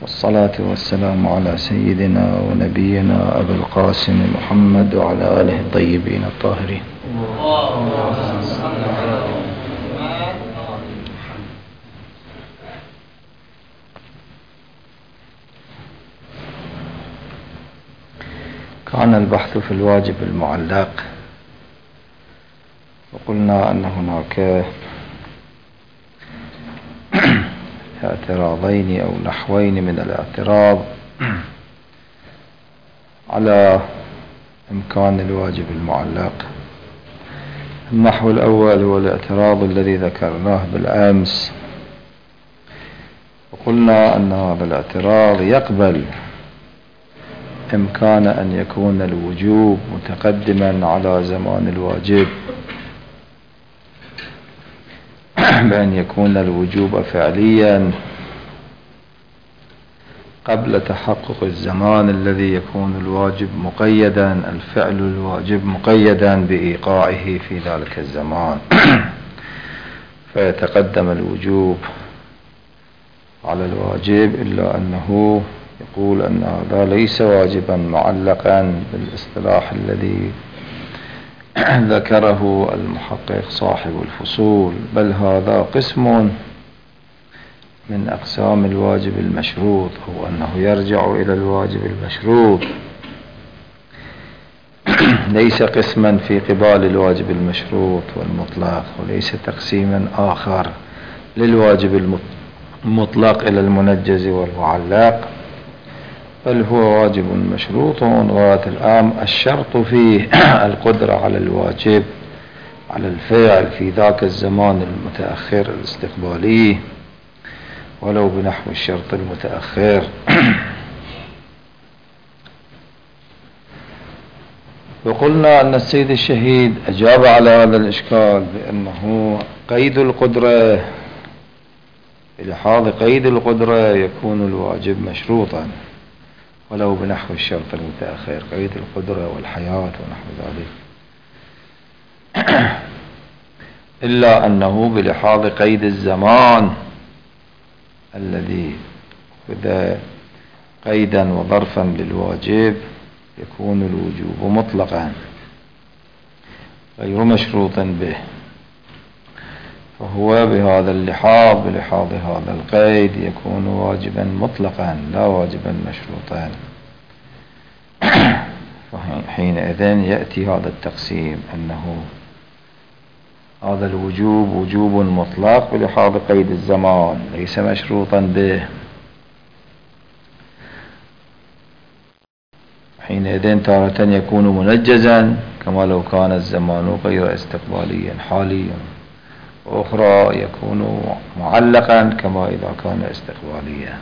والصلاة والسلام على سيدنا ونبينا أبي القاسم محمد وعلى آله الطيبين الطاهرين. كان البحث في الواجب المعلق، وقلنا أن هناك اعتراضين أو نحوين من الاعتراض على إمكان الواجب المعلق. النحو الأول هو الاعتراض الذي ذكرناه بالأمس، وقلنا أن هذا الاعتراض يقبل إمكان أن يكون الوجوب متقدما على زمان الواجب، بأن يكون الوجوب فعليا قبل تحقق الزمان الذي يكون الواجب مقيدا، الفعل الواجب مقيدا بإيقاعه في ذلك الزمان، فيتقدم الوجوب على الواجب، إلا أنه يقول أن هذا ليس واجبا معلقا بالاصطلاح الذي ذكره المحقق صاحب الفصول، بل هذا قسم من أقسام الواجب المشروط، أو أنه يرجع إلى الواجب المشروط، ليس قسما في قبال الواجب المشروط والمطلق، وليس تقسيما آخر للواجب المطلق إلى المنجز والمعلق، بل هو واجب مشروط غاية الآن الشرط فيه القدرة على الواجب على الفعل في ذاك الزمان المتأخر الاستقبالي ولو بنحو الشرط المتأخر. وقلنا أن السيد الشهيد أجاب على هذا الإشكال بأنه قيد القدرة، بلحاظ قيد القدرة يكون الواجب مشروطا ولو بنحو الشرط المتأخر، قيد القدرة والحياة ونحو ذلك، إلا أنه بلحاظ قيد الزمان الذي إذا قيدا وظرفا للواجب يكون الوجوب مطلقا غير مشروط به، فهو بهذا اللحاظ بلحاظ هذا القيد يكون واجبا مطلقا لا واجبا مشروطا. حينئذ يأتي هذا التقسيم أنه هذا الوجوب وجوب مطلق بلحاظ قيد الزمان ليس مشروطا به، حينئذ تارة يكون منجزا كما لو كان الزمان غير استقباليا حاليا، وأخرى يكون معلقا كما إذا كان استقباليا.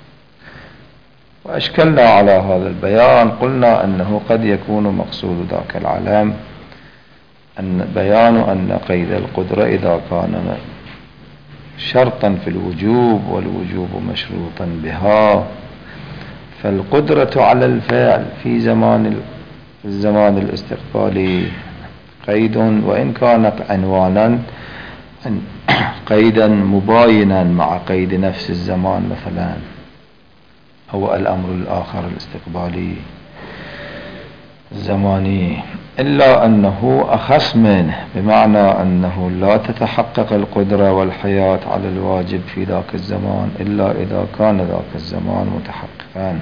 وأشكلنا على هذا البيان، قلنا أنه قد يكون مقصود ذاك العلم أن بيان أن قيد القدرة إذا كان شرطا في الوجوب والوجوب مشروطا بها، فالقدرة على الفعل في الزمان الاستقبالي قيد، وإن كانت عنوانا قيدا مباينا مع قيد نفس الزمان مثلا، هو الأمر الآخر الاستقبالي الزماني، إلا أنه أخص منه، بمعنى أنه لا تتحقق القدرة والحياة على الواجب في ذاك الزمان إلا إذا كان ذاك الزمان متحققا،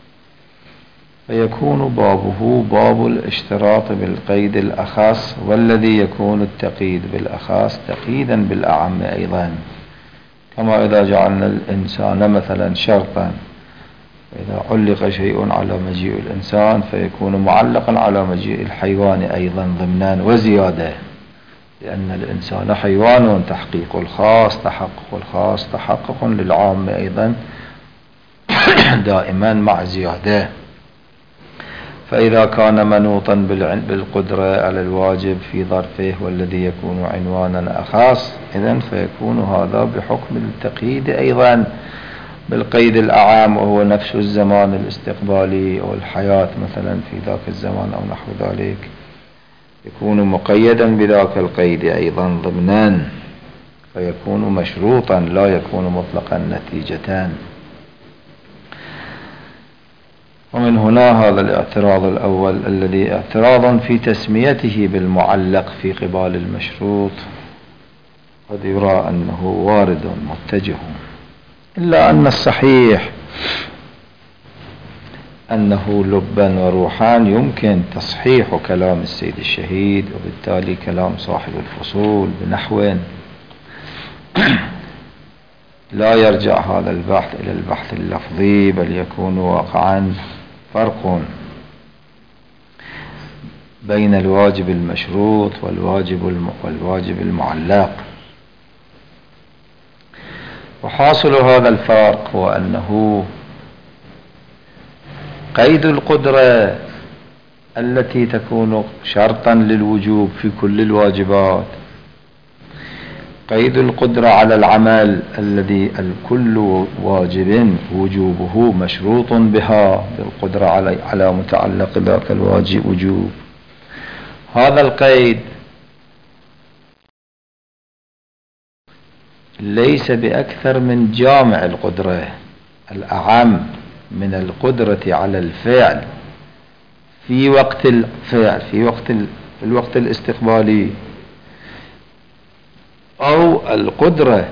فيكون بابه باب الاشتراط بالقيد الأخص، والذي يكون التقييد بالأخص تقييدا بالأعم أيضا، كما إذا جعلنا الإنسان مثلا شرطا، إذا علق شيء على مجيء الإنسان فيكون معلقا على مجيء الحيوان أيضا ضمنا وزيادة، لأن الإنسان حيوان، تحقيق الخاص تحقق الخاص تحقق للعام أيضا دائما مع زيادة. فإذا كان منوطا بالقدرة على الواجب في ظرفه والذي يكون عنوانا أخص، إذن فيكون هذا بحكم التقييد أيضا بالقيد الأعام، وهو نفس الزمان الاستقبالي أو الحياة مثلا في ذاك الزمان أو نحو ذلك، يكون مقيدا بذاك القيد أيضا ضمنا، فيكون مشروطا لا يكون مطلقا نتيجة. ومن هنا هذا الاعتراض الأول الذي اعتراض في تسميته بالمعلق في قبال المشروط قد يرى أنه وارد متجه، إلا أن الصحيح أنه لبا وروحا يمكن تصحيح كلام السيد الشهيد وبالتالي كلام صاحب الفصول بنحو لا يرجع هذا البحث إلى البحث اللفظي، بل يكون واقعا فرق بين الواجب المشروط والواجب المعلق. وحاصل هذا الفرق هو أنه قيد القدرة التي تكون شرطا للوجوب في كل الواجبات، قيد القدرة على العمل الذي الكل واجب وجوبه مشروط بها بالقدرة على متعلق ذاك الواجب وجوب. هذا القيد ليس بأكثر من جامع القدرة الأعم من القدرة على الفعل في وقت الفعل في الوقت الاستقبالي، أو القدرة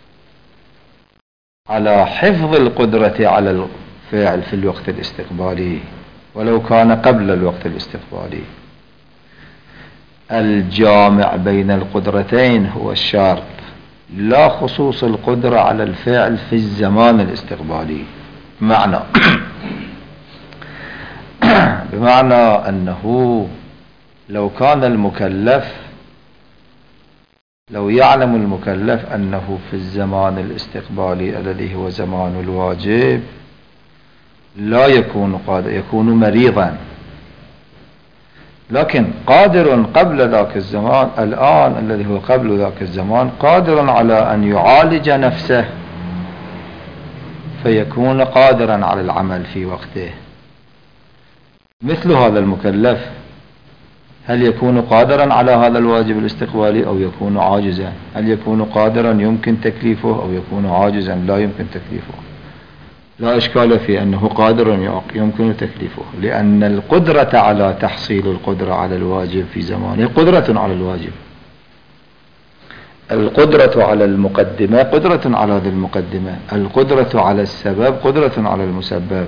على حفظ القدرة على الفعل في الوقت الاستقبالي ولو كان قبل الوقت الاستقبالي. الجامع بين القدرتين هو الشرط، لا خصوص القدرة على الفعل في الزمان الاستقبالي. بمعنى أنه لو يعلم المكلف أنه في الزمان الاستقبالي الذي هو زمان الواجب لا يكون مريضا، لكن قادر قبل ذاك الزمان الآن الذي هو قبل ذاك الزمان قادر على أن يعالج نفسه فيكون قادرا على العمل في وقته. مثل هذا المكلف هل يكون قادرا على هذا الواجب الاستقبالي أو يكون عاجزا؟ هل يكون قادرا يمكن تكليفه أو يكون عاجزا لا يمكن تكليفه؟ لا إشكال في أنه قادر يمكن تكليفه، لأن القدرة على تحصيل القدرة على الواجب في زمانه قدرة على الواجب. القدرة على المقدمة قدرة على هذه المقدمة، القدرة على السبب قدرة على المسبب.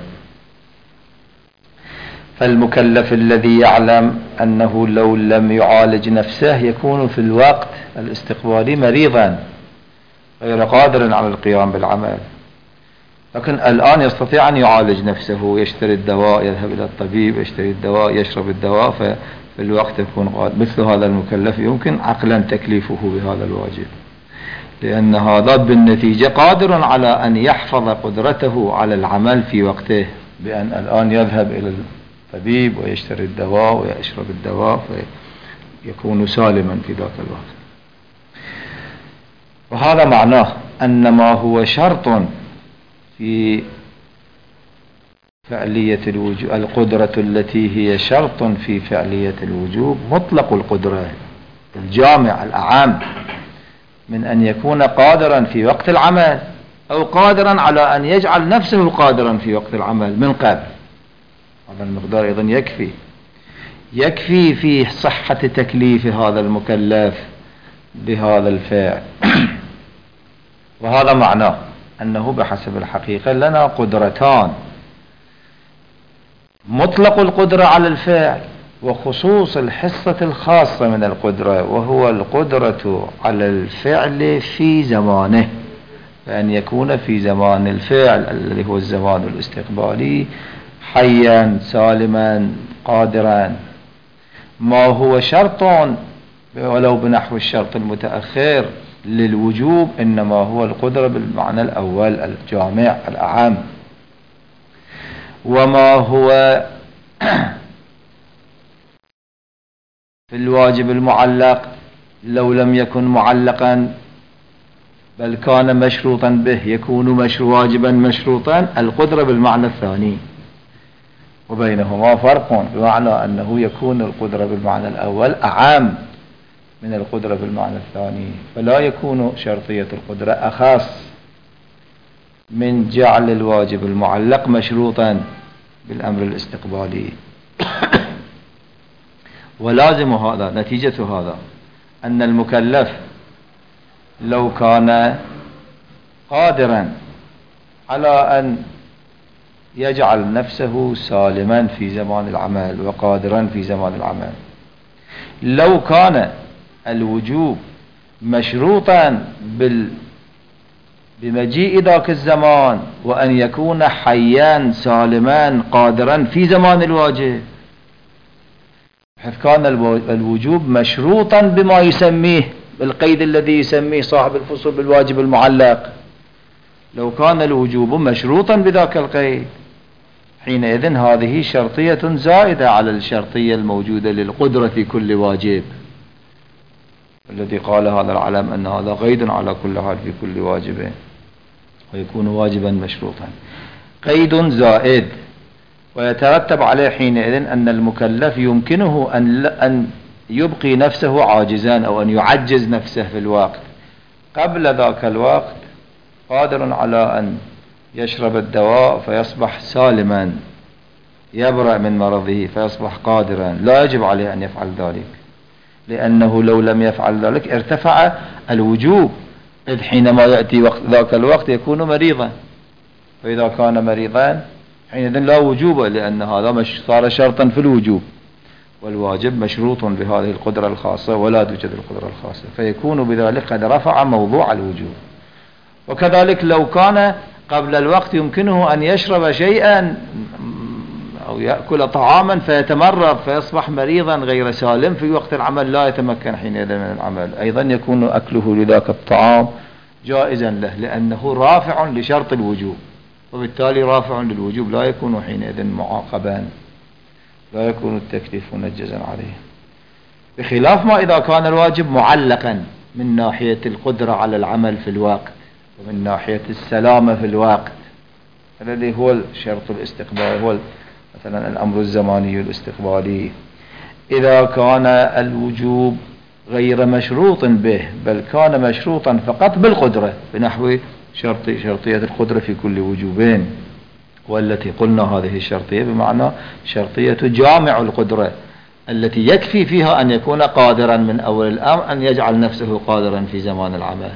فالمكلف الذي يعلم أنه لو لم يعالج نفسه يكون في الوقت الاستقبالي مريضا غير قادر على القيام بالعمل، لكن الآن يستطيع أن يعالج نفسه، يشتري الدواء، يذهب إلى الطبيب يشتري الدواء، يشرب الدواء، ففي الوقت يكون قادر. مثل هذا المكلف يمكن عقلا تكليفه بهذا الواجب، لأن هذا بالنتيجة قادر على أن يحفظ قدرته على العمل في وقته، بأن الآن يذهب إلى الطبيب ويشتري الدواء ويشرب الدواء فيكون سالما في ذاك الوقت. وهذا معناه أن ما هو شرط في فعلية الوجوب، القدرة التي هي شرط في فعلية الوجوب مطلق القدرة الجامع الأعام من أن يكون قادرا في وقت العمل أو قادرا على أن يجعل نفسه قادرا في وقت العمل من قبل. هذا المقدار أيضا يكفي في صحة تكليف هذا المكلف بهذا الفعل. وهذا معناه أنه بحسب الحقيقة لنا قدرتان: مطلق القدرة على الفعل وخصوص الحصة الخاصة من القدرة، وهو القدرة على الفعل في زمانه، فأن يكون في زمان الفعل الذي هو الزمان الاستقبالي حيا سالما قادرا. ما هو شرط ولو بنحو الشرط المتأخر للوجوب إنما هو القدرة بالمعنى الأول الجامع الأعم. وما هو في الواجب المعلق لو لم يكن معلقا بل كان مشروطا به يكون واجبا مشروطا القدرة بالمعنى الثاني، وبينهما فرق بمعنى أنه يكون القدرة بالمعنى الأول أعم من القدرة بالمعنى الثاني، فلا يكون شرطية القدرة أخص من جعل الواجب المعلق مشروطا بالأمر الاستقبالي. ولازم هذا، نتيجة هذا أن المكلف لو كان قادرا على أن يجعل نفسه سالما في زمان العمل وقادرا في زمان العمل، لو كان الوجوب مشروطا بمجيء ذاك الزمان وأن يكون حيا سالما قادرا في زمان الواجب، حيث كان الوجوب مشروطا بما يسميه بالقيد الذي يسميه صاحب الفصول بالواجب المعلق، لو كان الوجوب مشروطا بذاك القيد حينئذ هذه شرطية زائدة على الشرطية الموجودة للقدرة في كل واجب، الذي قال هذا العلم أن هذا قيد على كل حال في كل واجب ويكون واجبا مشروطا، قيد زائد. ويترتب عليه حينئذ أن المكلف يمكنه أن يبقي نفسه عاجزا أو أن يعجز نفسه في الوقت قبل ذاك الوقت قادر على أن يشرب الدواء فيصبح سالما، يبرأ من مرضه فيصبح قادرا، لا يجب عليه أن يفعل ذلك، لأنه لو لم يفعل ذلك ارتفع الوجوب، إذ حينما يأتي وقت ذاك الوقت يكون مريضا، فإذا كان مريضا حينئذ لا وجوب، لأن هذا صار شرطا في الوجوب، والواجب مشروط بهذه القدرة الخاصة ولا توجد القدرة الخاصة، فيكون بذلك قد رفع موضوع الوجوب. وكذلك لو كان قبل الوقت يمكنه أن يشرب شيئا أو يأكل طعاما فيتمرض فيصبح مريضا غير سالم في وقت العمل، لا يتمكن حينئذ من العمل، أيضا يكون أكله لذاك الطعام جائزا له، لأنه رافع لشرط الوجوب، وبالتالي رافع للوجوب لا يكون حينئذ معاقبا، لا يكون التكليف منجزا عليه، بخلاف ما إذا كان الواجب معلقا من ناحية القدرة على العمل في الوقت ومن ناحية السلامة في الوقت، الذي هو الشرط الاستقبالي، هو مثلا الأمر الزماني الاستقبالي. إذا كان الوجوب غير مشروط به بل كان مشروطا فقط بالقدرة بنحو شرطية القدرة في كل وجوبين، والتي قلنا هذه الشرطية بمعنى شرطية جامع القدرة التي يكفي فيها أن يكون قادرا من أول الأمر أن يجعل نفسه قادرا في زمان العمل،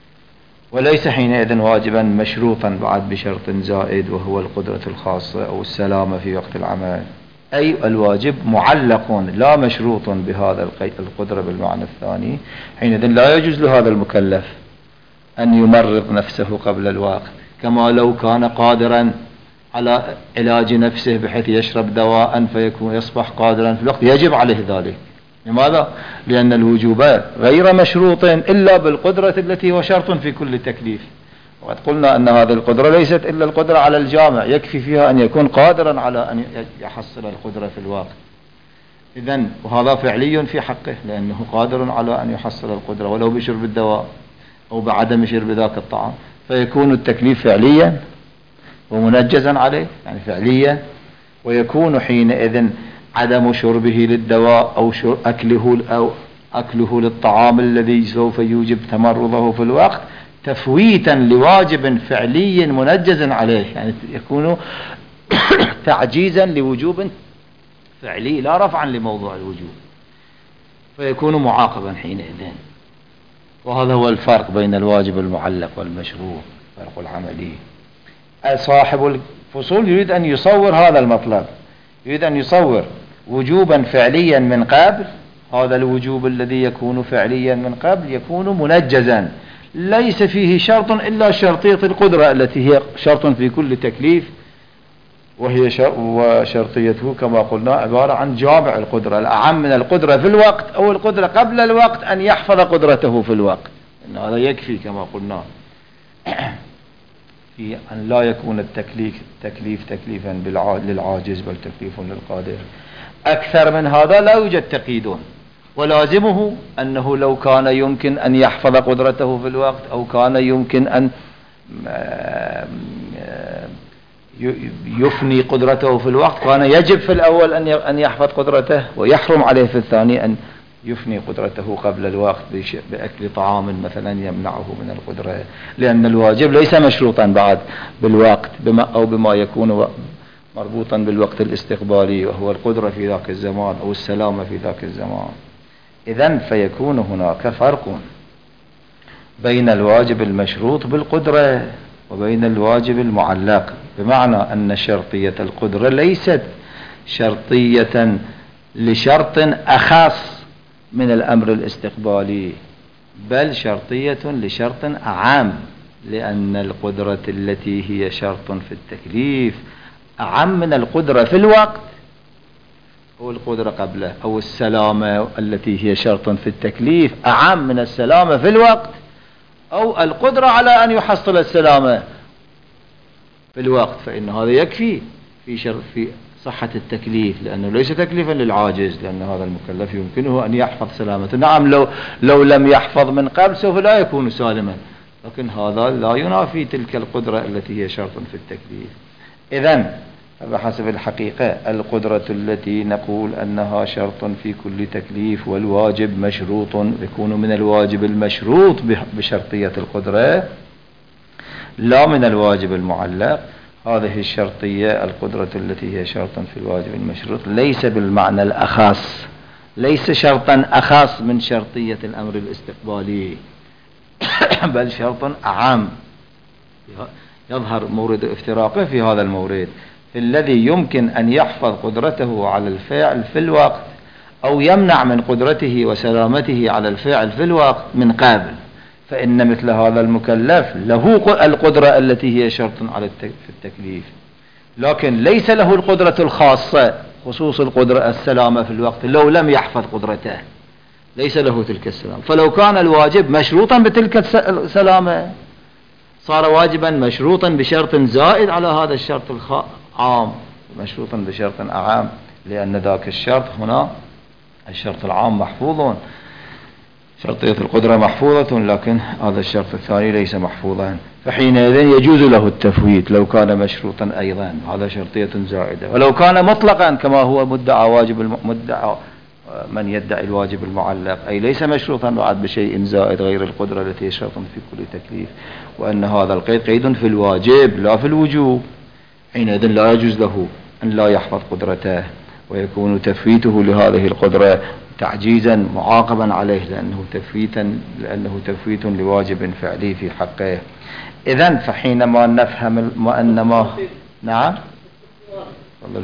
وليس حينئذ واجبا مشروطا بعد بشرط زائد وهو القدرة الخاصة أو السلامة في وقت العمل، أي الواجب معلق لا مشروط بهذا القدرة بالمعنى الثاني، حينئذ لا يجوز لهذا المكلف أن يمرض نفسه قبل الوقت، كما لو كان قادرا على علاج نفسه بحيث يشرب دواء فيكون يصبح قادرا في الوقت، يجب عليه ذلك. لماذا؟ لأن الوجوب غير مشروط إلا بالقدرة التي هو شرط في كل تكليف، وقد قلنا أن هذه القدرة ليست إلا القدرة على الجامع، يكفي فيها أن يكون قادرا على أن يحصل القدرة في الواقع. إذن وهذا فعلي في حقه لأنه قادر على أن يحصل القدرة ولو بشرب الدواء أو بعدم شرب ذاك الطعام، فيكون التكليف فعليا ومنجزا عليه يعني فعليا، ويكون حينئذ عدم شربه للدواء أو أكله للطعام الذي سوف يوجب تمرضه في الوقت تفويتا لواجب فعلي منجز عليه، يعني يكون تعجيزا لوجوب فعلي لا رفعا لموضوع الوجوب، فيكون معاقبا حينئذ. وهذا هو الفرق بين الواجب المعلق والمشروع، فرق العملي. صاحب الفصول يريد أن يصور هذا المطلب، يريد أن يصور وجوبا فعليا من قبل، هذا الوجوب الذي يكون فعليا من قبل يكون منجزا ليس فيه شرط إلا شرطية القدرة التي هي شرط في كل تكليف، وشرطيته كما قلنا عبارة عن جامع القدرة، الأعم من القدرة في الوقت أو القدرة قبل الوقت أن يحفظ قدرته في الوقت، إن هذا يكفي كما قلنا في أن لا يكون التكليف تكليفا للعاجز بل تكليف للقادر. أكثر من هذا لا يوجد تقييد، ولازمه أنه لو كان يمكن أن يحفظ قدرته في الوقت أو كان يمكن أن يفني قدرته في الوقت كان يجب في الأول أن يحفظ قدرته، ويحرم عليه في الثاني أن يفني قدرته قبل الوقت بأكل طعام مثلا يمنعه من القدرة، لأن الواجب ليس مشروطا بعد بالوقت أو بما يكون مربوطا بالوقت الاستقبالي وهو القدرة في ذاك الزمان أو السلامة في ذاك الزمان. إذن فيكون هناك فرق بين الواجب المشروط بالقدرة وبين الواجب المعلق، بمعنى أن شرطية القدرة ليست شرطية لشرط أخص من الأمر الاستقبالي، بل شرطية لشرط أعم، لأن القدرة التي هي شرط في التكليف أعم من القدرة في الوقت أو القدرة قبله، أو السلامة التي هي شرط في التكليف أعم من السلامة في الوقت، أو القدرة على أن يحصل السلامة في الوقت، فإن هذا يكفي في صحة التكليف، لأنه ليس تكليفا للعاجز، لأن هذا المكلف يمكنه أن يحفظ سلامته. نعم لو لم يحفظ من قبل سوف لا يكون سالما، لكن هذا لا ينافي تلك القدرة التي هي شرط في التكليف. إذن بحسب الحقيقة القدرة التي نقول أنها شرط في كل تكليف والواجب مشروط، يكون من الواجب المشروط بشرطية القدرة لا من الواجب المعلق. هذه الشرطية القدرة التي هي شرط في الواجب المشروط ليس بالمعنى الأخص، ليس شرطا أخص من شرطية الأمر الاستقبالي، بل شرط أعم يظهر مورد افتراقه في هذا المورد، الذي يمكن أن يحفظ قدرته على الفعل في الوقت أو يمنع من قدرته وسلامته على الفعل في الوقت من قبل، فإن مثل هذا المكلف له القدرة التي هي شرط على في التكليف، لكن ليس له القدرة الخاصة خصوص القدرة السلامة في الوقت. لو لم يحفظ قدرته ليس له تلك السلامة، فلو كان الواجب مشروطا بتلك السلامة صار واجبا مشروطا بشرط زائد على هذا الشرط العام، مشروطا بشرط أعام، لأن ذاك الشرط هنا الشرط العام محفوظ، شرطية القدرة محفوظة، لكن هذا الشرط الثاني ليس محفوظا، فحينئذ يجوز له التفويت لو كان مشروطا أيضا، هذا شرطية زائدة. ولو كان مطلقا كما هو مدعى من يدعي الواجب المعلق، أي ليس مشروطا بعد بشيء زائد غير القدرة التي هي شرط في كل تكليف، وأن هذا القيد قيد في الواجب لا في الوجوب، حينئذ لا يجوز له أن لا يحفظ قدرته، ويكون تفويته لهذه القدرة تعجيزا معاقبا عليه، لأنه تفويت لواجب فعلي في حقه. إذن فحينما نفهم أن ما نعم والله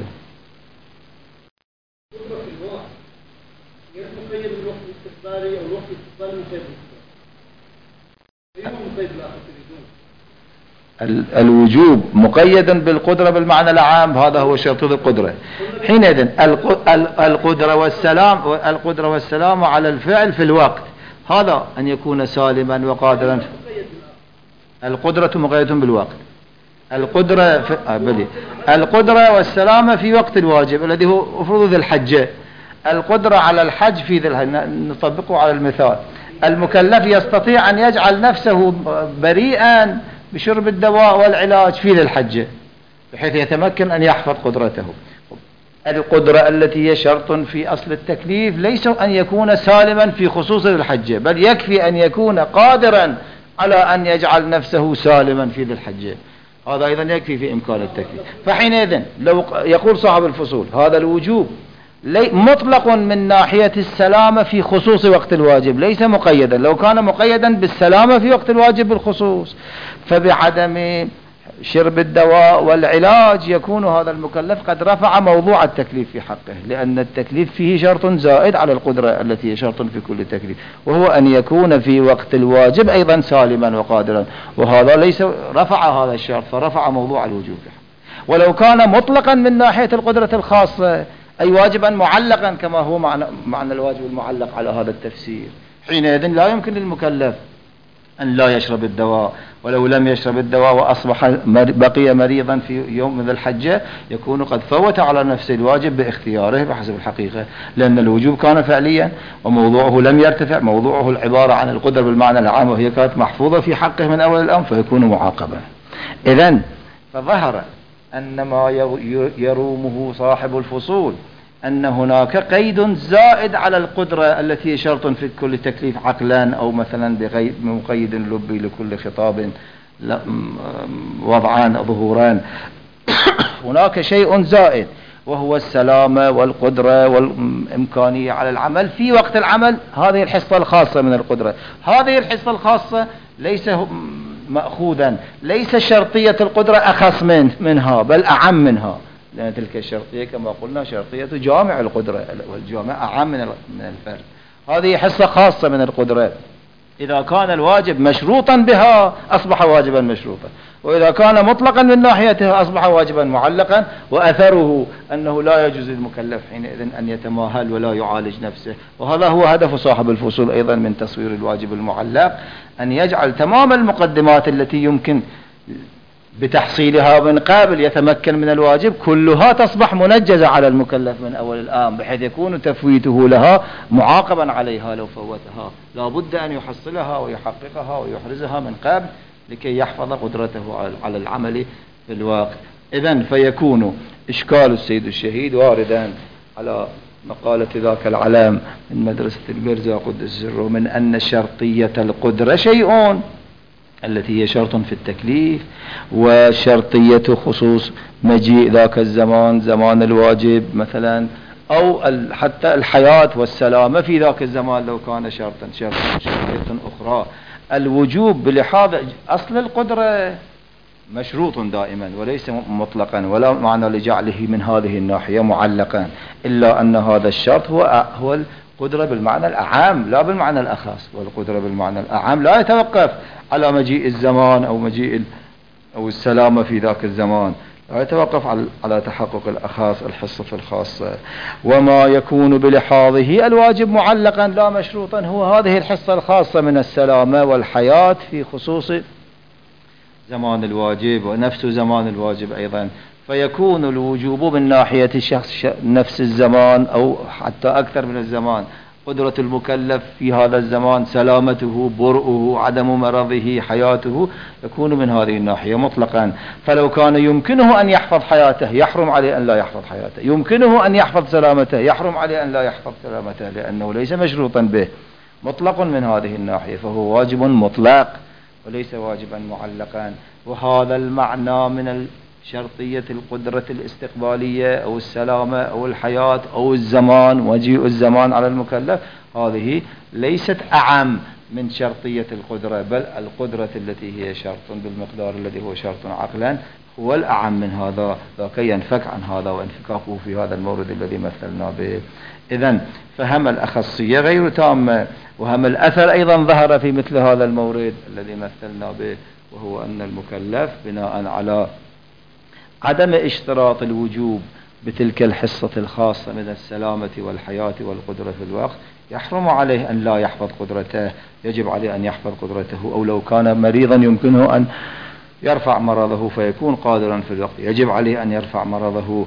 الوجوب مقيدا بالقدرة بالمعنى العام، هذا هو شرط القدرة. حينئذ القدرة والسلام على الفعل في الوقت، هذا أن يكون سالما وقادرا. القدرة مقيدة بالوقت، القدرة والسلامة في وقت الواجب الذي هو أفرض ذي الحجة، القدرة على الحج في ذي نطبقه على المثال، المكلف يستطيع أن يجعل نفسه بريئا بشرب الدواء والعلاج في ذي الحجة بحيث يتمكن أن يحفظ قدرته. القدرة التي هي شرط في أصل التكليف ليس أن يكون سالما في خصوص الحجة، بل يكفي أن يكون قادرا على أن يجعل نفسه سالما في ذي الحجة، هذا أيضا يكفي في إمكان التكليف. فحينئذ لو يقول صاحب الفصول هذا الوجوب مطلق من ناحية السلامة في خصوص وقت الواجب ليس مقيدا، لو كان مقيدا بالسلامة في وقت الواجب بالخصوص فبعدم شرب الدواء والعلاج يكون هذا المكلف قد رفع موضوع التكليف في حقه، لأن التكليف فيه شرط زائد على القدرة التي هي شرط في كل تكليف، وهو أن يكون في وقت الواجب أيضا سالما وقادرا، وهذا ليس رفع هذا الشرط فرفع موضوع الوجوب في حقه. ولو كان مطلقا من ناحية القدرة الخاصة أي واجبا معلقا كما هو معنى الواجب المعلق على هذا التفسير، حينئذ لا يمكن للمكلف أن لا يشرب الدواء، ولو لم يشرب الدواء وأصبح بقي مريضا في يوم من الحجة يكون قد فوت على نفسه الواجب باختياره بحسب الحقيقة، لأن الوجوب كان فعليا وموضوعه لم يرتفع، موضوعه العبارة عن القدرة بالمعنى العام وهي كانت محفوظة في حقه من أول الأمر فيكون معاقبا. إذن فظهر أن ما يرومه صاحب الفصول أن هناك قيد زائد على القدرة التي شرط في كل تكليف عقلا، أو مثلا بمقيد لبي لكل خطاب وضعان ظهوران هناك شيء زائد وهو السلامة والقدرة والإمكانية على العمل في وقت العمل. هذه الحصة الخاصة من القدرة، هذه الحصة الخاصة ليس مأخوذا، ليس شرطية القدرة أخص منها بل أعم منها، لأن تلك الشرطية كما قلنا شرطية جامع القدرة، والجامع أعم من الفرد. هذه حصة خاصة من القدرة. إذا كان الواجب مشروطا بها أصبح واجبا مشروطا، وإذا كان مطلقا من ناحيتها أصبح واجبا معلقا، وأثره أنه لا يجوز للمكلف حينئذ أن يتماهل ولا يعالج نفسه. وهذا هو هدف صاحب الفصول أيضا من تصوير الواجب المعلق، أن يجعل تمام المقدمات التي يمكن بتحصيلها من قبل يتمكن من الواجب كلها تصبح منجزة على المكلف من أول الآن، بحيث يكون تفويته لها معاقبا عليها لو فوتها. لا بد أن يحصلها ويحققها ويحرزها من قبل لكي يحفظ قدرته على العمل في الواقع. إذن فيكون إشكال السيد الشهيد واردا على مقالة ذاك العلام من مدرسة البرزة قدس سره من أن شرطية القدرة شيء التي هي شرط في التكليف، وشرطية خصوص مجيء ذاك الزمان زمان الواجب مثلا، أو حتى الحياة والسلامة في ذاك الزمان لو كان شرطية أخرى. الوجوب بلحاظ أصل القدرة مشروط دائما وليس مطلقا، ولا معنى لجعله من هذه الناحية معلقا، إلا أن هذا الشرط هو القدرة بالمعنى الأعام لا بالمعنى الأخص. والقدرة بالمعنى الأعام لا يتوقف على مجيء الزمان أو مجيء أو السلامة في ذاك الزمان، لا يتوقف على تحقق الأخص الحصة الخاصة. وما يكون بلحاظه الواجب معلقا لا مشروطا هو هذه الحصة الخاصة من السلامة والحياة في خصوص زمان الواجب ونفس زمان الواجب أيضا. فيكون الوجوب من ناحية الشخص نفس الزمان أو حتى أكثر من الزمان، قدرة المكلف في هذا الزمان، سلامته، برؤه، عدم مرضه، حياته، يكون من هذه الناحية مطلقا. فلو كان يمكنه أن يحفظ حياته يحرم عليه أن لا يحفظ حياته، يمكنه أن يحفظ سلامته يحرم عليه أن لا يحفظ سلامته، لأنه ليس مشروطا به، مطلق من هذه الناحية، فهو واجب مطلق وليس واجبا معلقا. وهذا المعنى من شرطية القدرة الاستقبالية أو السلامة أو الحياة أو الزمان، وجيء الزمان على المكلف، هذه ليست أعم من شرطية القدرة، بل القدرة التي هي شرط بالمقدار الذي هو شرط عقلا هو الأعم من هذا، لكي ينفك عن هذا وانفكاكه في هذا المورد الذي مثلنا به. إذن فهم الأخصية غير تامة، وهم الأثر أيضا ظهر في مثل هذا المورد الذي مثلنا به، وهو أن المكلف بناء على عدم اشتراط الوجوب بتلك الحصة الخاصة من السلامة والحياة والقدرة في الوقت يحرم عليه أن لا يحفظ قدرته، يجب عليه أن يحفظ قدرته. أو لو كان مريضا يمكنه أن يرفع مرضه فيكون قادرا في الوقت، يجب عليه أن يرفع مرضه.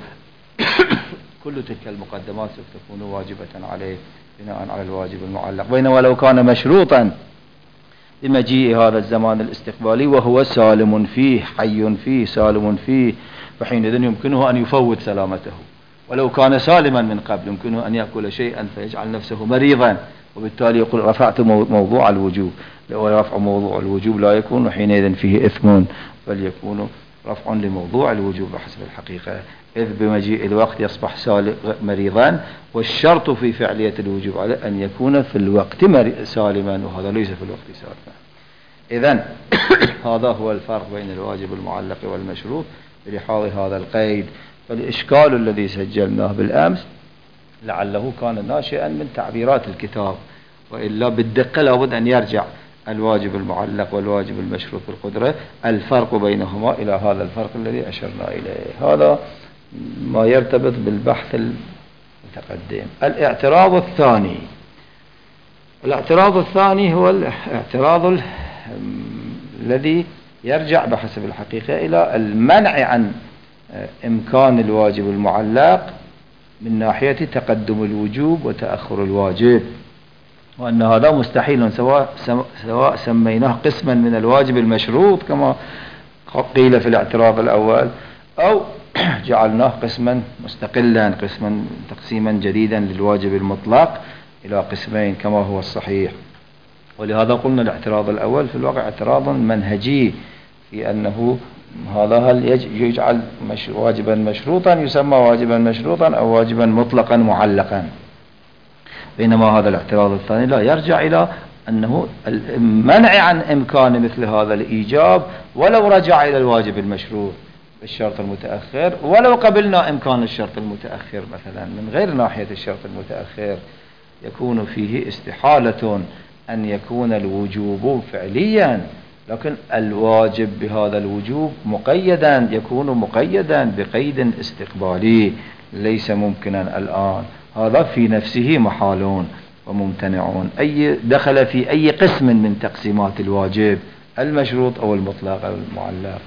كل تلك المقدمات ستكون واجبة عليه بناء على الواجب المعلق. بينما لو كان مشروطا بمجيء هذا الزمان الاستقبالي وهو سالم فيه، حي فيه، سالم فيه، فحينئذ يمكنه أن يفوت سلامته. ولو كان سالما من قبل يمكنه أن يأكل شيئا فيجعل نفسه مريضا، وبالتالي يقول رفعت موضوع الوجوب. لو رفع موضوع الوجوب لا يكون حينئذ فيه إثم، بل يكون رفع لموضوع الوجوب بحسب الحقيقة، إذ بمجيء الوقت يصبح مريضا، والشرط في فعلية الوجوب على أن يكون في الوقت سالما، وهذا ليس في الوقت سالما. إذن هذا هو الفرق بين الواجب المعلق والمشروط بلحاظ هذا القيد. فالإشكال الذي سجلناه بالأمس لعله كان ناشئا من تعبيرات الكتاب، وإلا بالدقة لابد أن يرجع الواجب المعلق والواجب المشروط بالقدرة الفرق بينهما إلى هذا الفرق الذي أشرنا إليه. هذا ما يرتبط بالبحث المتقدم. الاعتراض الثاني هو الاعتراض الذي يرجع بحسب الحقيقة إلى المنع عن إمكان الواجب المعلق من ناحية تقدم الوجوب وتأخر الواجب، وأن هذا مستحيل سواء سميناه قسما من الواجب المشروط كما قيل في الاعتراض الأول، أو جعلناه قسما مستقلا، تقسيما جديدا للواجب المطلق إلى قسمين كما هو الصحيح. ولهذا قلنا الاعتراض الأول في الواقع اعتراض منهجي في أنه هذا هل يجعل واجبا مشروطا يسمى واجبا مشروطا أو واجبا مطلقا معلقا، بينما هذا الاعتراض الثاني لا، يرجع إلى أنه المنع عن إمكان مثل هذا الإيجاب ولو رجع إلى الواجب المشروط بالشرط المتأخر، ولو قبلنا إمكان الشرط المتأخر مثلا من غير ناحية الشرط المتأخر، يكون فيه استحالة أن يكون الوجوب فعليا، لكن الواجب بهذا الوجوب مقيدا، يكون مقيدا بقيد استقبالي ليس ممكنا الآن. هذا في نفسه محال وممتنعون، أي دخل في أي قسم من تقسيمات الواجب المشروط أو المطلق أو المعلق.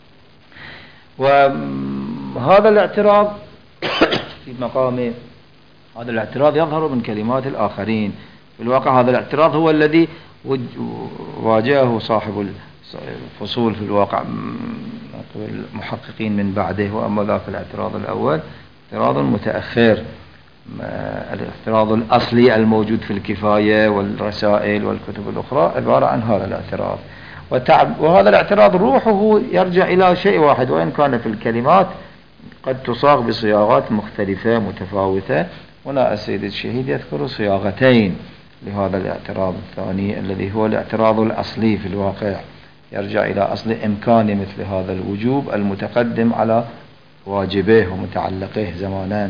وهذا الاعتراض في مقام هذا الاعتراض يظهر من كلمات الآخرين. في الواقع هذا الاعتراض هو الذي واجهه صاحب الفصول في الواقع المحققين من بعده، وأما ذاك الاعتراض الأول اعتراض متأخر، الاعتراض الأصلي الموجود في الكفاية والرسائل والكتب الأخرى عبارة عن هذا الاعتراض. وهذا الاعتراض روحه يرجع إلى شيء واحد، وإن كان في الكلمات قد تصاغ بصياغات مختلفة متفاوتة. هنا السيد الشهيد يذكر صياغتين لهذا الاعتراض الثاني الذي هو الاعتراض الأصلي في الواقع، يرجع إلى أصل إمكان مثل هذا الوجوب المتقدم على واجبه ومتعلقه زمانان.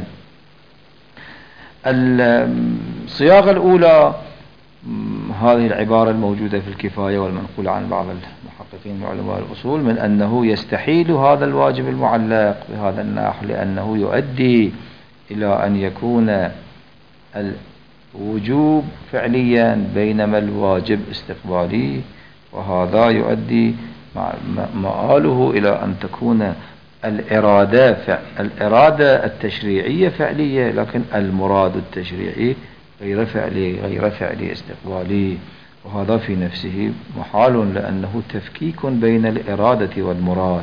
الصياغة الأولى هذه العبارة الموجودة في الكفاية والمنقولة عن بعض المحققين من علماء الأصول من أنه يستحيل هذا الواجب المعلق بهذا النحو، لأنه يؤدي إلى أن يكون الوجوب فعليا بينما الواجب استقبالي، وهذا يؤدي مآله إلى أن تكون الإرادة التشريعية فعلية، لكن المراد التشريعي غير فعلي استقبالي، وهذا في نفسه محال لأنه تفكيك بين الإرادة والمراد.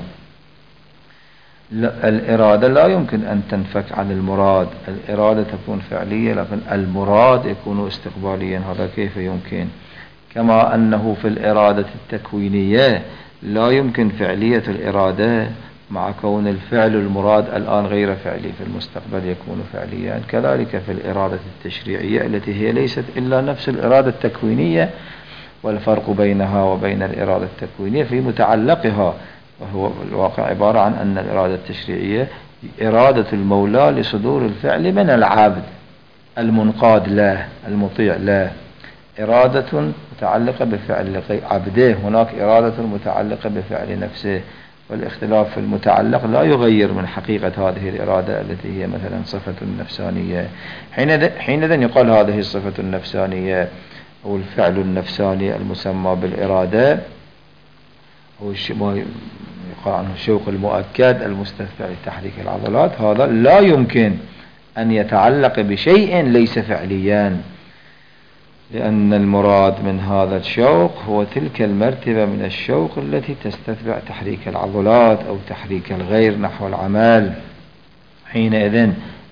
الإرادة لا يمكن أن تنفك عن المراد، الإرادة تكون فعلية لكن المراد يكون استقباليا، هذا كيف يمكن؟ كما أنه في الإرادة التكوينية لا يمكن فعلية الإرادة مع كون الفعل المراد الآن غير فعلي، في المستقبل يكون فعليا. كذلك في الإرادة التشريعية التي هي ليست إلا نفس الإرادة التكوينية، والفرق بينها وبين الإرادة التكوينية في متعلقها، وهو الواقع عبارة عن أن الإرادة التشريعية إرادة المولى لصدور الفعل من العبد المنقاد له المطيع له، إرادة متعلقة بفعل عبده، هناك إرادة متعلقة بفعل نفسه، والاختلاف في المتعلق لا يغير من حقيقة هذه الإرادة التي هي مثلا صفة نفسانية. حينئذ يقال هذه الصفة النفسانية أو الفعل النفساني المسمى بالإرادة هو ما يقال عنه الشوق المؤكد المستدفع لتحريك العضلات، هذا لا يمكن أن يتعلق بشيء ليس فعليا، لأن المراد من هذا الشوق هو تلك المرتبة من الشوق التي تستتبع تحريك العضلات أو تحريك الغير نحو العمل. حينئذ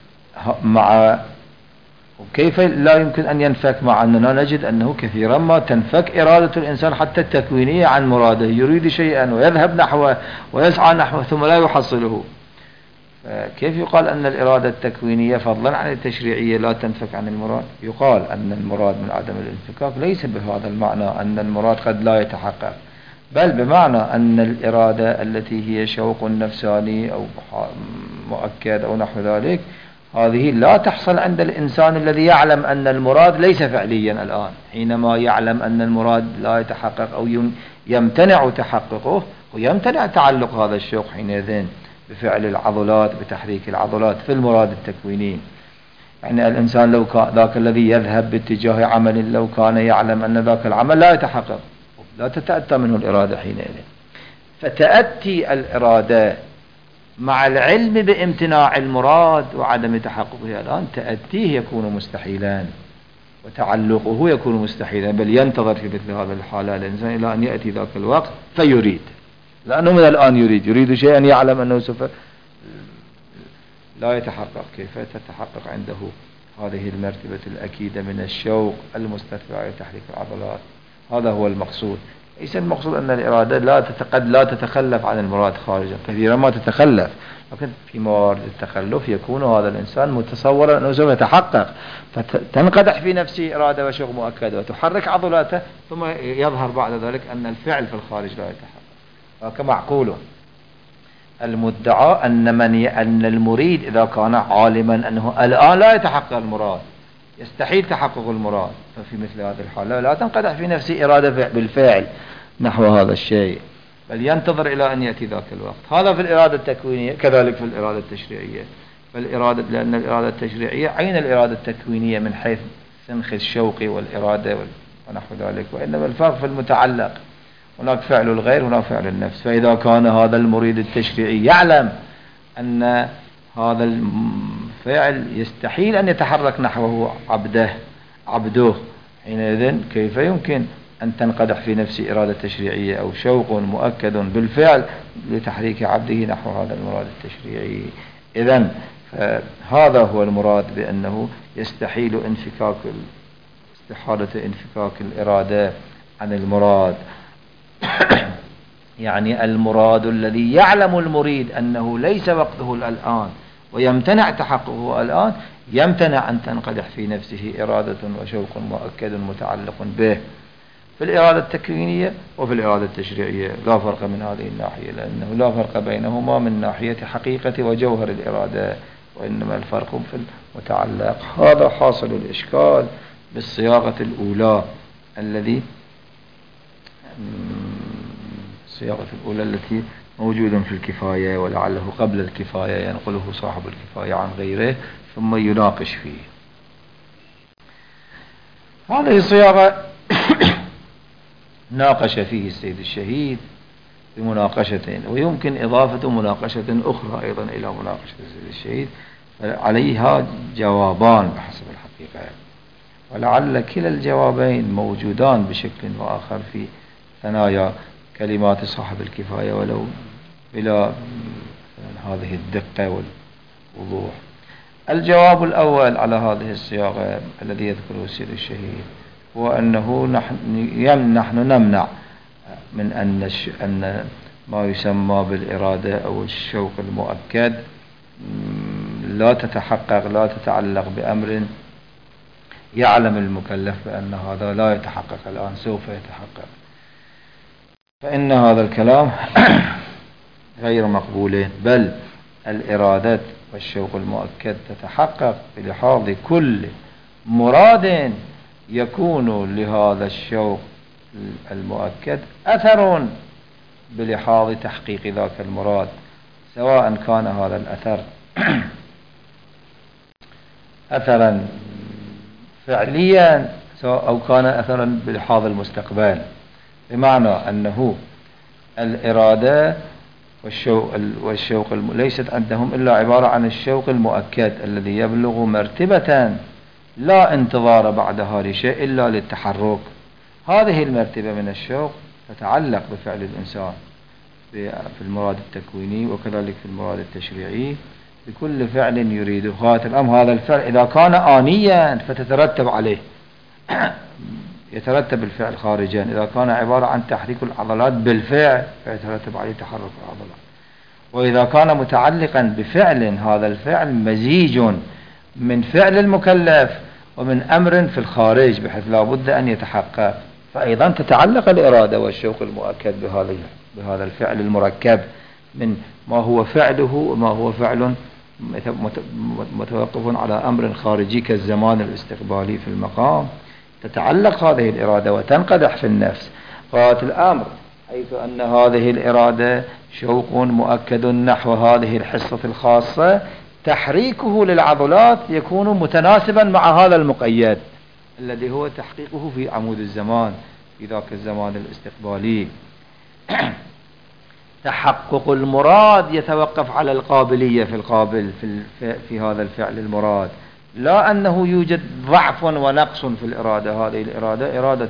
كيف لا يمكن أن ينفك، مع أننا نجد أنه كثيرا ما تنفك إرادة الإنسان حتى التكوينية عن مراده، يريد شيئا ويذهب نحوه ويسعى نحوه ثم لا يحصله. كيف يقال أن الإرادة التكوينية فضلا عن التشريعية لا تنفك عن المراد؟ يقال أن المراد من عدم الانفكاك ليس بهذا المعنى أن المراد قد لا يتحقق، بل بمعنى أن الإرادة التي هي شوق نفساني أو مؤكد أو نحو ذلك، هذه لا تحصل عند الإنسان الذي يعلم أن المراد ليس فعليا الآن. حينما يعلم أن المراد لا يتحقق أو يمتنع تحققه ويمتنع تعلق هذا الشوق حينئذ بفعل العضلات بتحريك العضلات في المراد التكويني. يعني الإنسان لو كان ذاك الذي يذهب باتجاه عمل لو كان يعلم أن ذاك العمل لا يتحقق لا تتأتى منه الإرادة حينئذ، فتأتي الإرادة مع العلم بامتناع المراد وعدم تحققه الآن تأتيه يكون مستحيلا وتعلقه يكون مستحيلا، بل ينتظر في مثل هذا الحالة الإنسان إلى أن يأتي ذاك الوقت فيريد، لأنه من الآن يريد شيئا يعلم أنه سوف لا يتحقق. كيف تتحقق عنده هذه المرتبة الأكيدة من الشوق المستدفع لتحريك العضلات؟ هذا هو المقصود. ليس المقصود أن الإرادة قد لا تتخلف عن المراد خارجا، كثيرا ما تتخلف، لكن في موارد التخلف يكون هذا الإنسان متصورا أنه سوف يتحقق، فتنقدح في نفسه إرادة وشوق مؤكد وتحرك عضلاته، ثم يظهر بعد ذلك أن الفعل في الخارج لا يتحقق. كمعقوله المدعى أن المريد إذا كان عالما أنه الآن لا يتحقق المراد، يستحيل تحقق المراد، ففي مثل هذه الحالة لا تنقدح في نفسه إرادة بالفعل نحو هذا الشيء، بل ينتظر إلى أن يأتي ذاك الوقت. هذا في الإرادة التكوينية، كذلك في الإرادة التشريعية. لأن الإرادة التشريعية عين الإرادة التكوينية من حيث سنخ الشوق والإرادة ونحو ذلك، وإنما الفرق في المتعلق، هناك فعل الغير هناك فعل النفس. فإذا كان هذا المريد التشريعي يعلم أن هذا الفعل يستحيل أن يتحرك نحوه عبده، حينئذ كيف يمكن أن تنقدح في نفسه إرادة تشريعية أو شوق مؤكد بالفعل لتحريك عبده نحو هذا المراد التشريعي؟ إذن هذا هو المراد بأنه يستحيل استحالة انفكاك الإرادة عن المراد. يعني المراد الذي يعلم المريد أنه ليس وقته الآن ويمتنع تحققه الآن، يمتنع أن تنقدح في نفسه إرادة وشوق مؤكد متعلق به في الإرادة التكوينية وفي الإرادة التشريعية. لا فرق من هذه الناحية، لأنه لا فرق بينهما من ناحية حقيقة وجوهر الإرادة، وإنما الفرق في المتعلق. هذا حاصل الإشكال بالصياغة الأولى التي موجود في الكفاية، ولعله قبل الكفاية ينقله صاحب الكفاية عن غيره ثم يناقش فيه. هذه الصياغة ناقش فيه السيد الشهيد بمناقشتين، ويمكن إضافة مناقشة أخرى أيضا إلى مناقشة السيد الشهيد، عليها جوابان بحسب الحقيقة، ولعل كلا الجوابين موجودان بشكل وآخر في ثنايا كلمات صاحب الكفاية ولو بلا هذه الدقة والوضوح. الجواب الأول على هذه الصياغة الذي يذكره السيد الشهيد هو أنه نحن نمنع من أن ما يسمى بالإرادة أو الشوق المؤكد لا تتعلق بأمر يعلم المكلف بأن هذا لا يتحقق الآن، سوف يتحقق. فإن هذا الكلام غير مقبول، بل الإرادة والشوق المؤكد تتحقق بلحاظ كل مراد يكون لهذا الشوق المؤكد أثر بلحاظ تحقيق ذاك المراد، سواء كان هذا الأثر أثرا فعليا أو كان أثرا بلحاظ المستقبل، بمعنى أنه الإرادة والشوق ليست عندهم إلا عبارة عن الشوق المؤكد الذي يبلغ مرتبة لا انتظار بعدها لشيء إلا للتحرك. هذه المرتبة من الشوق تتعلق بفعل الإنسان في المراد التكويني وكذلك في المراد التشريعي، بكل فعل يريده. هذا الفعل إذا كان آنيا فتترتب عليه يترتب الفعل خارجا، إذا كان عبارة عن تحريك العضلات بالفعل فيترتب عليه تحرك العضلات، وإذا كان متعلقا بفعل هذا الفعل مزيج من فعل المكلف ومن أمر في الخارج بحيث لا بد أن يتحقق، فأيضا تتعلق الإرادة والشوق المؤكد بهذا الفعل المركب من ما هو فعله وما هو فعل متوقف على أمر خارجي كالزمان الاستقبالي في المقام. تتعلق هذه الإرادة وتنقدح في النفس غاية الأمر، حيث أن هذه الإرادة شوق مؤكد نحو هذه الحصة الخاصة، تحريكه للعضلات يكون متناسبا مع هذا المقيد الذي هو تحقيقه في عمود الزمان في ذاك الزمان الاستقبالي. تحقق المراد يتوقف على القابلية في القابل في هذا الفعل المراد، لا أنه يوجد ضعف ونقص في الإرادة. هذه الإرادة إرادة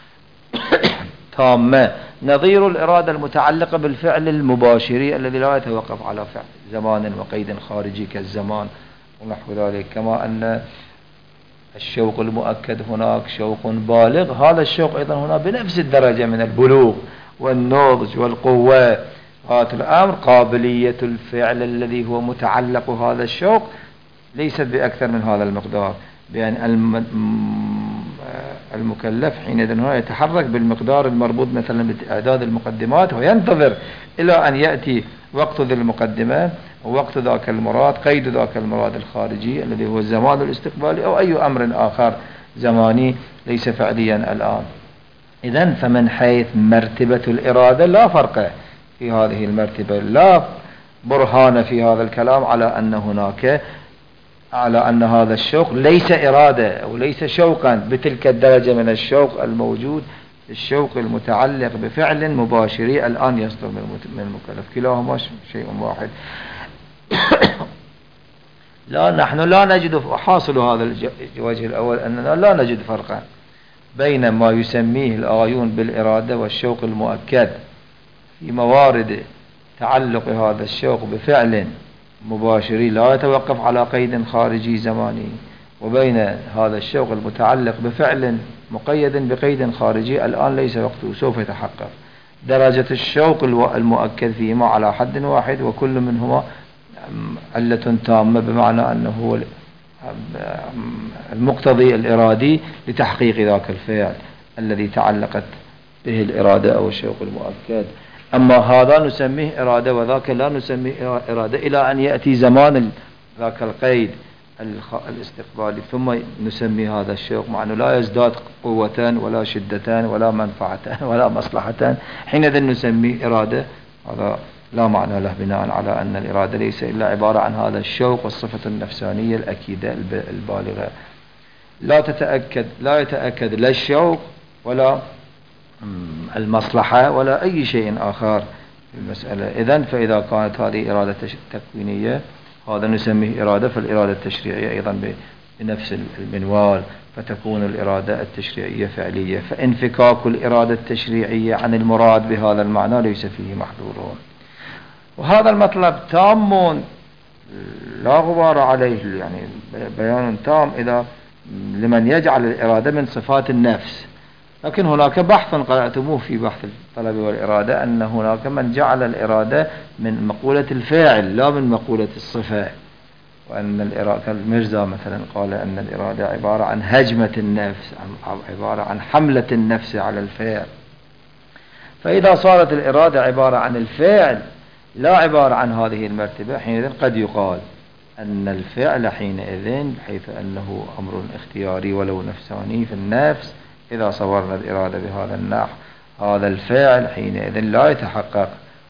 تامة نظير الإرادة المتعلقة بالفعل المباشر الذي لا يتوقف على فعل زمان وقيد خارجي كالزمان ونحو ذلك. كما أن الشوق المؤكد هناك شوق بالغ، هذا الشوق أيضا هنا بنفس الدرجة من البلوغ والنضج والقوة. غاية الأمر قابلية الفعل الذي هو متعلق هذا الشوق ليست بأكثر من هذا المقدار، بأن المكلف حينئذ هنا يتحرك بالمقدار المربوط مثلا بإعداد المقدمات، وينتظر إلى أن يأتي وقت ذي المقدمة ووقت ذاك المراد، قيد ذاك المراد الخارجي الذي هو الزمان الاستقبالي أو أي أمر آخر زماني ليس فعليا الآن. إذن فمن حيث مرتبة الإرادة لا فرق في هذه المرتبة، لا برهان في هذا الكلام على أن هذا الشوق ليس إرادة أو ليس شوقا بتلك الدرجة من الشوق الموجود، الشوق المتعلق بفعل مباشري الآن يصدر من المكلف، كلاهما شيء واحد. لا، نحن لا نجد، حاصل هذا الوجه الأول أننا لا نجد فرقا بين ما يسميه الآيون بالإرادة والشوق المؤكد في موارد تعلق هذا الشوق بفعل مباشري لا يتوقف على قيد خارجي زماني، وبين هذا الشوق المتعلق بفعل مقيد بقيد خارجي الآن ليس وقته، سوف يتحقق. درجة الشوق المؤكد فيهما على حد واحد، وكل منهما علة تامة، بمعنى أنه هو المقتضي الإرادي لتحقيق ذاك الفعل الذي تعلقت به الإرادة أو الشوق المؤكد. أما هذا نسميه إرادة وذاك لا نسميه إرادة إلى أن يأتي زمان ذاك القيد الاستقبالي ثم نسمي هذا الشوق، مع أنه لا يزداد قوتان ولا شدتان ولا منفعتان ولا مصلحتان، حينئذ نسميه إرادة. هذا لا معنى له، بناء على أن الإرادة ليس إلا عبارة عن هذا الشوق والصفة النفسانية الأكيدة البالغة، لا يتأكد لا الشوق ولا المصلحة ولا أي شيء آخر في المسألة. إذن فإذا كانت هذه إرادة تكوينية هذا نسميه إرادة، فالإرادة التشريعية أيضا بنفس المنوال، فتكون الإرادة التشريعية فعلية، فانفكاك الإرادة التشريعية عن المراد بهذا المعنى ليس فيه محظور. وهذا المطلب تام لا غبار عليه، يعني بيان تام إذا لمن يجعل الإرادة من صفات النفس. لكن هناك بحث قرأتموه في بحث الطلب والإرادة، أن هناك من جعل الإرادة من مقولة الفاعل لا من مقولة الصفة، وأن الإرادة المرزا مثلا قال أن الإرادة عبارة عن هجمة النفس، عبارة عن حملة النفس على الفاعل. فإذا صارت الإرادة عبارة عن الفاعل لا عبارة عن هذه المرتبة، حينئذ قد يقال أن الفعل حينئذ بحيث أنه أمر اختياري ولو نفساني في النفس، إذا صورنا الإرادة بهذا النحو هذا الفعل حينئذ لا يتحقق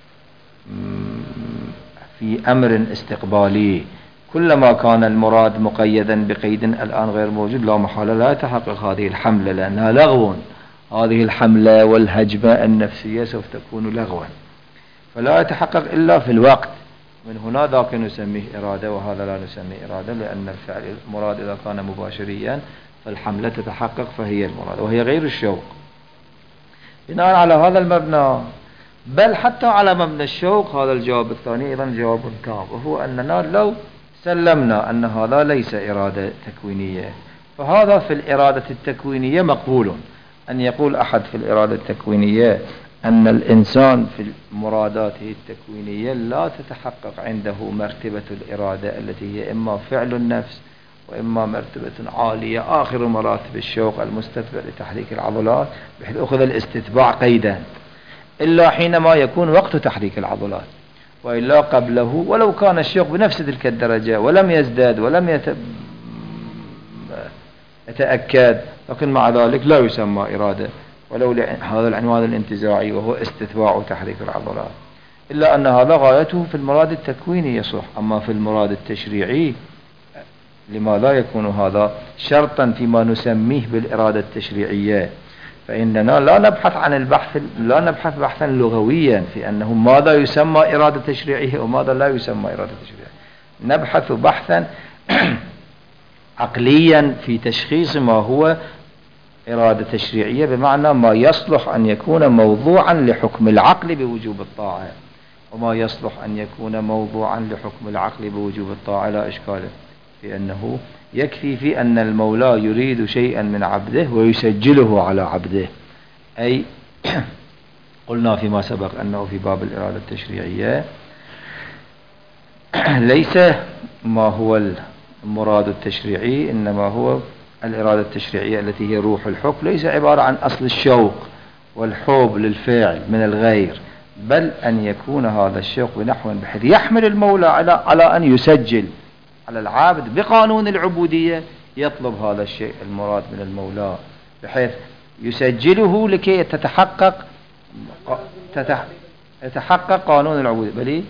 في أمر استقبالي. كلما كان المراد مقيدا بقيد الآن غير موجود لا محالة لا يتحقق هذه الحملة، لأنها لغو، هذه الحملة والهجمة النفسية سوف تكون لغوا، فلا يتحقق إلا في الوقت. من هنا ذاك نسميه إرادة وهذا لا نسميه إرادة، لأن الفعل المراد إذا كان مباشريا فالحملة تتحقق فهي المراد وهي غير الشوق. بناء على هذا المبنى، بل حتى على مبنى الشوق، هذا الجواب الثاني أيضا جواب تام، وهو أننا لو سلمنا أن هذا ليس إرادة تكوينية، فهذا في الإرادة التكوينية مقبول. أن يقول أحد في الإرادة التكوينية أن الإنسان في مراداته التكوينية لا تتحقق عنده مرتبة الإرادة التي هي إما فعل النفس وإما مرتبة عالية آخر مراتب الشوق المستتبع لتحريك العضلات، بحيث أخذ الاستتباع قيدا، إلا حينما يكون وقت تحريك العضلات، وإلا قبله ولو كان الشوق بنفس تلك الدرجة ولم يزداد ولم يتأكد، لكن مع ذلك لا يسمى إرادة ولو هذا العنوان الانتزاعي وهو استتباع وتحريك العضلات، إلا أن هذا غايته في المراد التكويني يصح. أما في المراد التشريعي لماذا يكون هذا شرطا فيما نسميه بالإرادة التشريعية؟ فإننا لا نبحث بحثا لغويا في أنه ماذا يسمى إرادة تشريعية وماذا لا يسمى إرادة تشريعية، نبحث بحثا عقليا في تشخيص ما هو إرادة تشريعية، بمعنى ما يصلح أن يكون موضوعا لحكم العقل بوجوب الطاعة، وما يصلح أن يكون موضوعا لحكم العقل بوجوب الطاعة لا إشكال في أنه يكفي في أن المولى يريد شيئا من عبده ويسجله على عبده. أي قلنا فيما سبق أنه في باب الإرادة التشريعية ليس ما هو المراد التشريعي، إنما هو الإرادة التشريعية التي هي روح الحكم، ليس عبارة عن أصل الشوق والحب للفعل من الغير، بل أن يكون هذا الشوق بنحو بحيث يحمل المولى على أن يسجل على العابد بقانون العبودية، يطلب هذا الشيء المراد من المولى بحيث يسجله لكي يتحقق قانون العبودية. بلي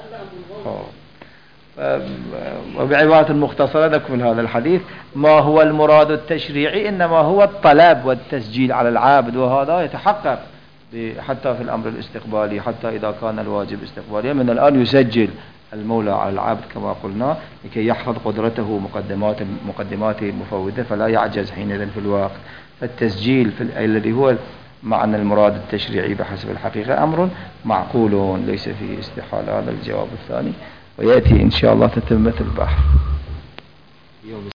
وبعبارة مختصرة نكمل هذا الحديث. ما هو المراد التشريعي إنما هو الطلب والتسجيل على العابد، وهذا يتحقق حتى في الأمر الاستقبالي، حتى إذا كان الواجب استقباليا من الآن يسجل المولى على العبد كما قلنا لكي يحفظ قدرته مقدماته المفوضة فلا يعجز حينئذ في الواقع. فالتسجيل الذي هو معنى المراد التشريعي بحسب الحقيقة أمر معقول ليس فيه استحالة. هذا الجواب الثاني، ويأتي إن شاء الله تتمة البحث.